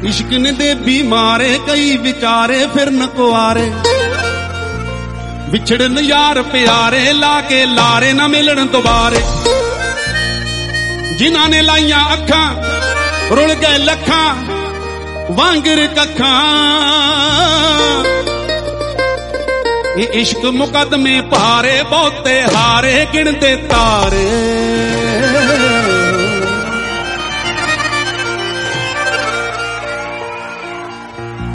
इश्क ने दे बीमारे कई विचारे फिरन कुआरे विछड़न यार प्यारे लाके लारे ना मिलन दोबारे जिन्हां ने लाइया अखा रुल गए लखा वांगर कखा ये इश्क मुकदमे पारे बहुते हारे गिनते तारे